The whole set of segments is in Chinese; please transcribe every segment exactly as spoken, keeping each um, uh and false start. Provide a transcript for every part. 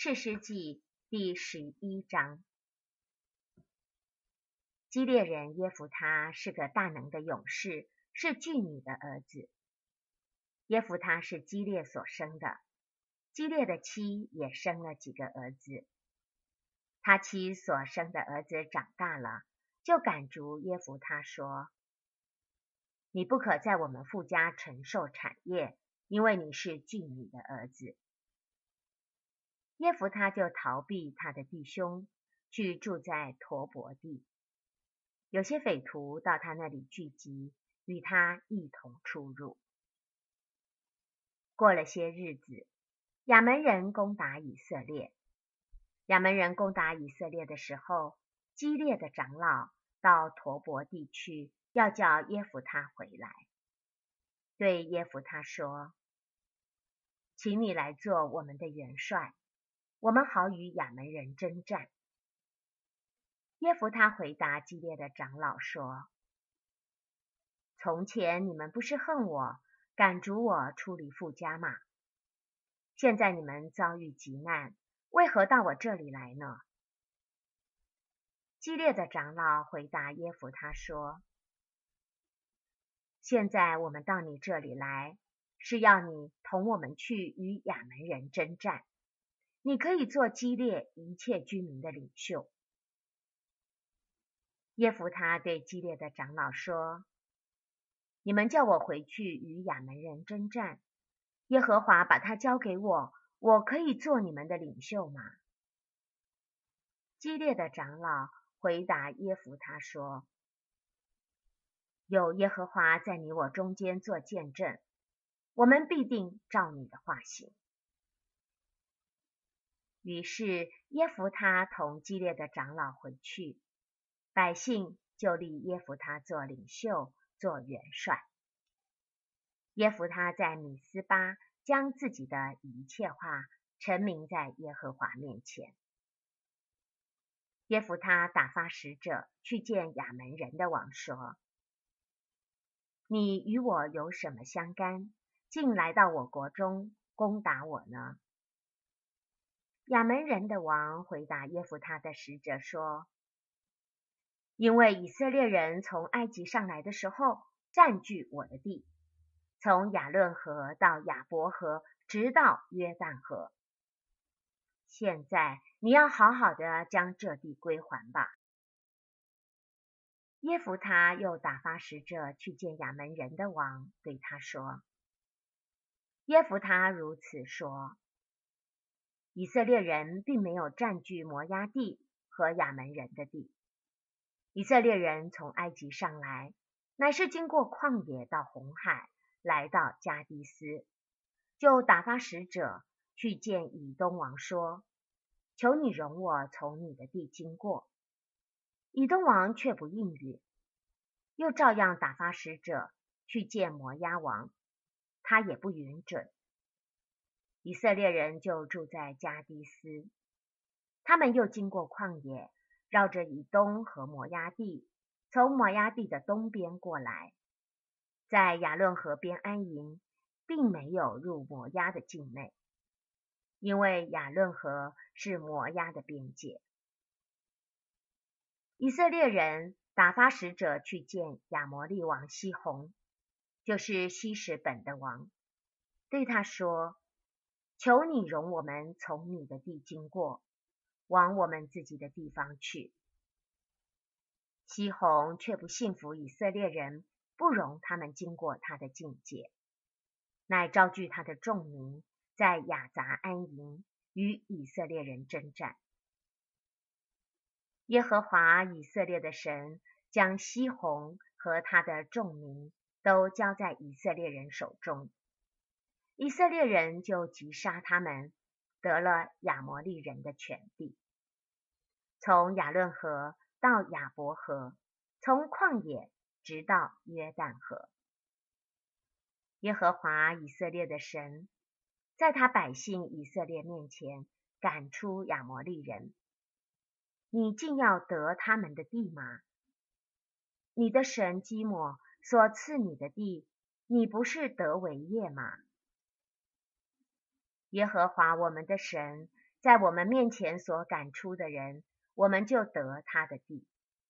士师记第十一章。基列人耶弗他是个大能的勇士，是妓女的儿子。耶弗他是基列所生的，基列的妻也生了几个儿子。他妻所生的儿子长大了，就赶逐耶弗他说：你不可在我们父家承受产业，因为你是妓女的儿子。耶弗他就逃避他的弟兄，去住在陀伯地。有些匪徒到他那里聚集，与他一同出入。过了些日子，亚门人攻打以色列。亚门人攻打以色列的时候，基列的长老到陀伯地去，要叫耶弗他回来，对耶弗他说：请你来做我们的元帅，我们好与亚门人征战。耶弗他回答基列的长老说：从前你们不是恨我，赶逐我出离父家吗？现在你们遭遇急难，为何到我这里来呢？基列的长老回答耶弗他说：现在我们到你这里来，是要你同我们去与亚门人征战，你可以做基列一切居民的领袖。耶弗他对基列的长老说：你们叫我回去与亚门人征战，耶和华把他交给我，我可以做你们的领袖吗？基列的长老回答耶弗他说：有耶和华在你我中间做见证，我们必定照你的话行。于是耶弗他同基列的长老回去，百姓就立耶弗他做领袖，做元帅。耶弗他在米斯巴将自己的一切话陈明在耶和华面前。耶弗他打发使者去见亚门人的王说：你与我有什么相干，竟来到我国中攻打我呢？亚门人的王回答耶弗他的使者说：因为以色列人从埃及上来的时候，占据我的地，从亚伦河到亚伯河，直到约旦河。现在你要好好的将这地归还吧。耶弗他又打发使者去见亚门人的王，对他说：耶弗他如此说，以色列人并没有占据摩押地和亚门人的地。以色列人从埃及上来，乃是经过旷野到红海，来到加低斯，就打发使者去见以东王说：求你容我从你的地经过。以东王却不应允，又照样打发使者去见摩押王，他也不允准。以色列人就住在加低斯，他们又经过旷野，绕着以东和摩押地，从摩押地的东边过来，在亚伦河边安营，并没有入摩押的境内，因为亚伦河是摩押的边界。以色列人打发使者去见亚摩利王西宏，就是希实本的王，对他说：求你容我们从你的地经过，往我们自己的地方去。西宏却不信服以色列人，不容他们经过他的境界，乃招聚他的众民，在亚杂安营，与以色列人征战。耶和华以色列的神将西宏和他的众民都交在以色列人手中，以色列人就击杀他们，得了亚摩利人的全地，从亚伦河到亚伯河，从旷野直到约旦河。耶和华以色列的神在他百姓以色列面前赶出亚摩利人，你竟要得他们的地吗？你的神基抹所赐你的地，你不是得为业吗？耶和华我们的神在我们面前所赶出的人，我们就得他的地。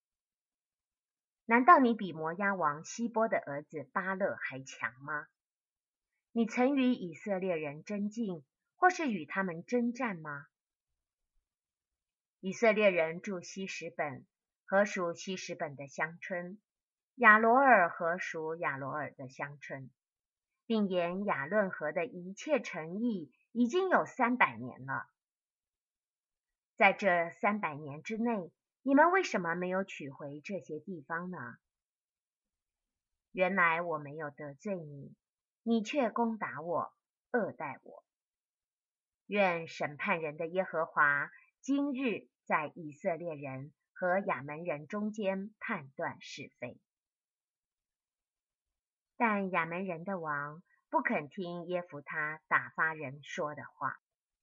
难道你比摩押王希波的儿子巴勒还强吗？你曾与以色列人争竞，或是与他们征战吗？以色列人住希实本，何属希实本的乡村？亚罗尔何属亚罗尔的乡村？并沿亚论河的一切城邑已经有三百年了。在这三百年之内，你们为什么没有取回这些地方呢？原来我没有得罪你，你却攻打我，恶待我。愿审判人的耶和华今日在以色列人和亚门人中间判断是非。但亚门人的王不肯听耶弗他打发人说的话。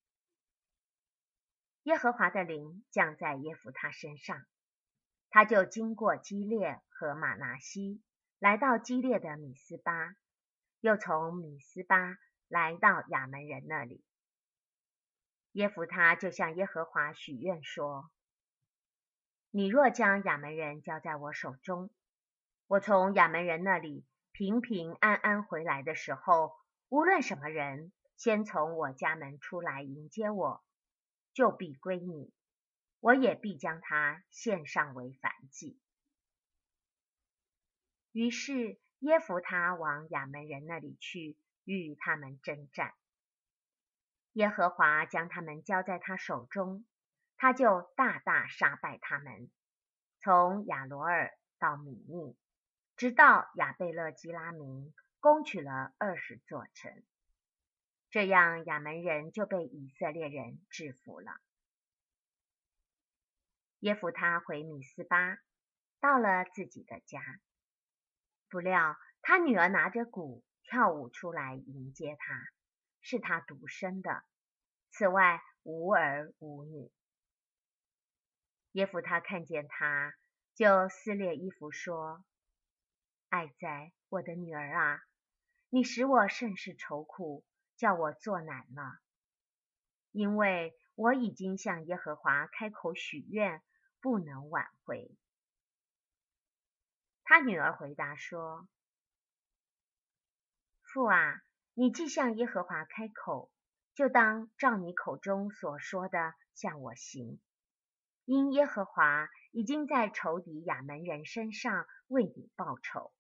耶和华的灵降在耶弗他身上，他就经过基列和玛拿西，来到基列的米斯巴，又从米斯巴来到亚门人那里。耶弗他就向耶和华许愿说：你若将亚门人交在我手中，我从亚门人那里平平安安回来的时候，无论什么人先从我家门出来迎接我，就必归你，我也必将他献上为燔祭。于是耶弗他往亚门人那里去，与他们征战。耶和华将他们交在他手中，他就大大杀败他们，从亚罗尔到米尼，直到亚贝勒基拉明，攻取了二十座城。这样亚门人就被以色列人制服了。耶弗他回米斯巴，到了自己的家，不料他女儿拿着鼓跳舞出来迎接他，是他独生的，此外无儿无女。耶弗他看见他，就撕裂衣服说：哀哉，我的女儿啊，你使我甚是愁苦，叫我作难了。因为我已经向耶和华开口许愿，不能挽回。他女儿回答说：父啊，你既向耶和华开口，就当照你口中所说的向我行，因耶和华已经在仇敌亚门人身上为你报仇。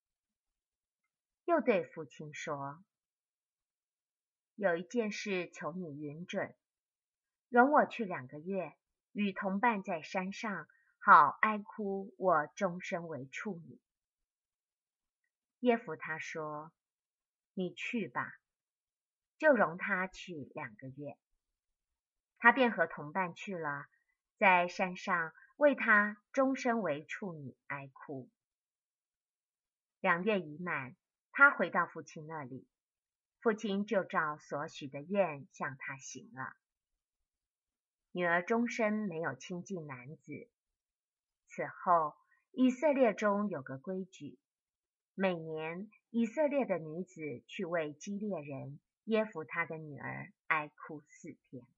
又对父亲说：有一件事求你允准，容我去两个月，与同伴在山上，好哀哭我终身为处女。耶弗他说：你去吧，就容他去两个月。他便和同伴去了，在山上为他终身为处女哀哭。两月已满，他回到父亲那里，父亲就照所许的愿向他行了。女儿终身没有亲近男子。此后，以色列中有个规矩，每年以色列的女子去为基列人耶弗他的女儿哀哭四天。